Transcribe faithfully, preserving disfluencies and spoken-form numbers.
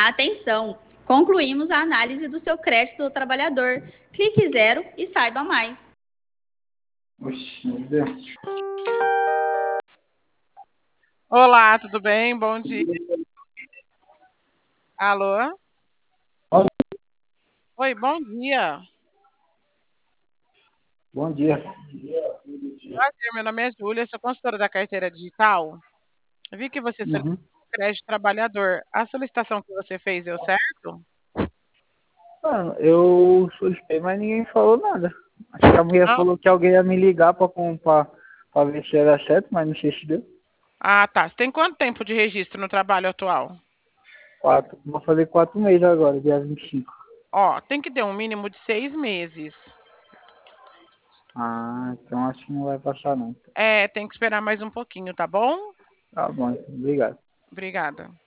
Atenção! Concluímos a análise do seu crédito do trabalhador. Clique zero e saiba mais. Oxi, meu Deus. Olá, tudo bem? Bom dia. Alô? Oi, bom dia. Bom dia. Prazer, meu nome é Júlia, sou consultora da carteira digital. Vi que você solicitou Uhum. crédito trabalhador. A solicitação que você fez deu certo? Mano, eu solicitei, mas ninguém falou nada. Acho que a mulher Não? falou que alguém ia me ligar pra, pra, pra ver se era certo, mas não sei se deu. Ah, tá. Você tem quanto tempo de registro no trabalho atual? Quatro. Vou fazer quatro meses agora, dia vinte e cinco. Ó, tem que ter um mínimo de seis meses. Ah, então acho que não vai passar não. É, tem que esperar mais um pouquinho, tá bom? Tá bom, então, obrigado. Obrigada.